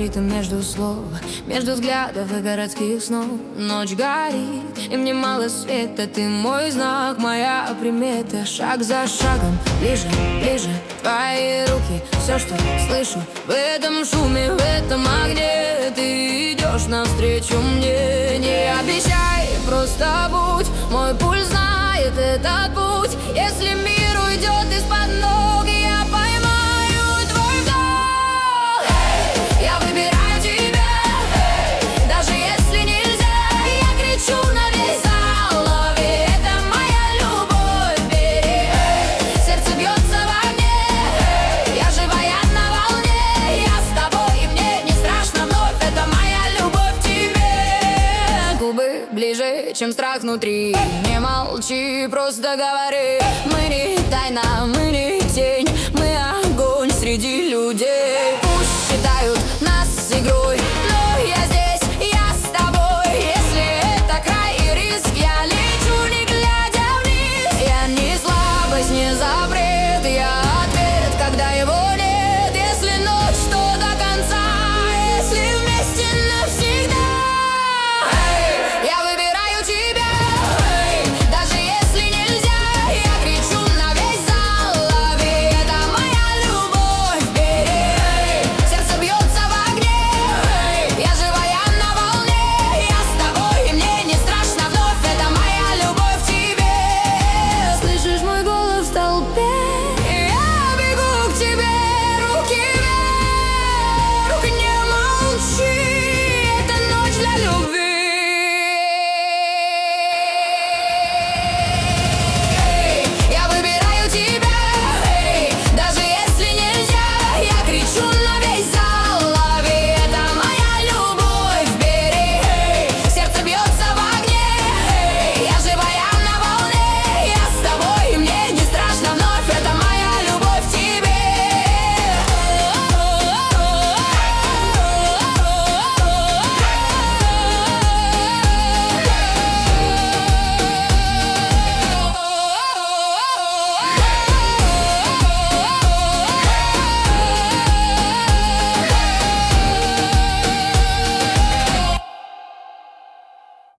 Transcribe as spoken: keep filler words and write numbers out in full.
ритм между слов, между взглядов и городских снов. Ночь горит, и мне мало света. Ты мой знак, моя примета. Шаг за шагом, ближе, ближе. Твои руки, все, что слышу в этом шуме, в этом огне. Ты идешь навстречу мне. Не обещай, просто будь. Мой пульс знает этот путь. Если мир уйдет из-под ног, я поймаю твой вдох. Я выбираю тебя, даже если нельзя. Я кричу на весь зал: love it, это моя любовь, бери. Сердце бьется в огне, я живая на волне. Я с тобой, и мне не страшно вновь. Это моя любовь к тебе. Губы ближе, чем страх внутри. Не молчи, просто говори. Мы не тайна, мы не тень, мы огонь среди людей.